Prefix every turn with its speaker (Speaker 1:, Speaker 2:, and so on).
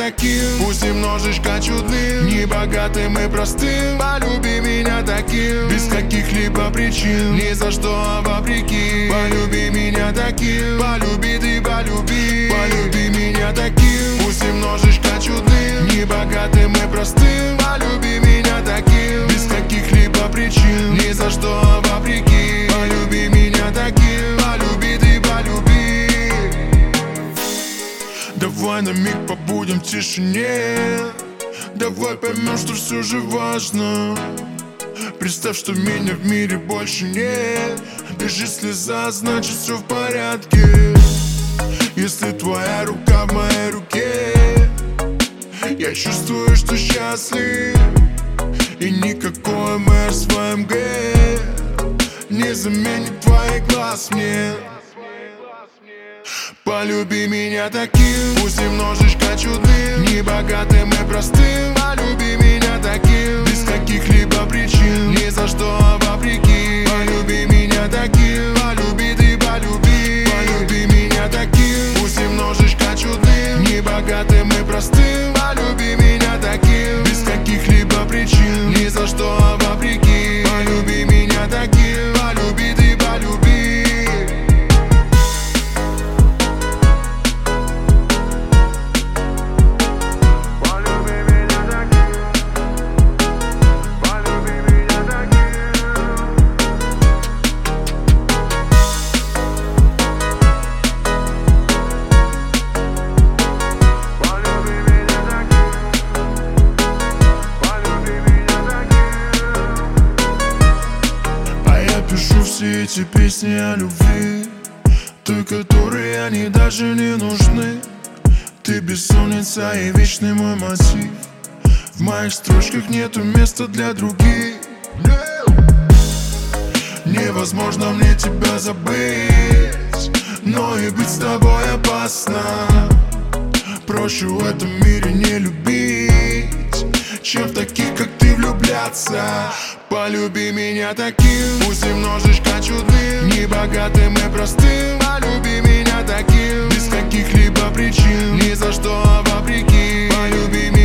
Speaker 1: таким, пусть немножечко чудным, не богатым и простым. Полюби меня таким, без каких-либо причин, ни за что, а вопреки. Полюби меня таким, полюби ты, полюби. Полюби меня таким, пусть немножечко чудным, не богатым и простым. Полюби меня таким, без каких-либо причин, ни за что, а вопреки. Полюби меня таким, полюби ты, полюби. Давай на миг побудем в тишине, давай поймем, что все же важно. Представь, что меня в мире больше нет. Бежит слеза, значит все в порядке. Если твоя рука в моей руке, я чувствую, что счастлив. И никакой мэр с ВМГ не заменит твоих глаз мне. Полюби меня таким, пусть немножечко чудным, не богатым и простым. Полюби меня таким, без каких-либо причин, ни за что, а вопреки. Полюби меня таким, полюби ты, полюби. Полюби меня таким, пусть немножечко чудным, не богатым и простым. Полюби меня таким, без каких-либо причин, ни за что, а вопреки. Полюби меня таким, полюби ты, полюби. Пишу все эти песни о любви, той, которой они даже не нужны. Ты бессонница и вечный мой мотив. В моих строчках нету места для других. Невозможно мне тебя забыть, но и быть с тобой опасно. Проще в этом мире не любить, чем в таких, как ты, влюбляться. Полюби меня таким, пусть немножечко чудным, не богатым и простым. Полюби меня таким, без каких-либо причин, ни за что, а вопреки. Полюби меня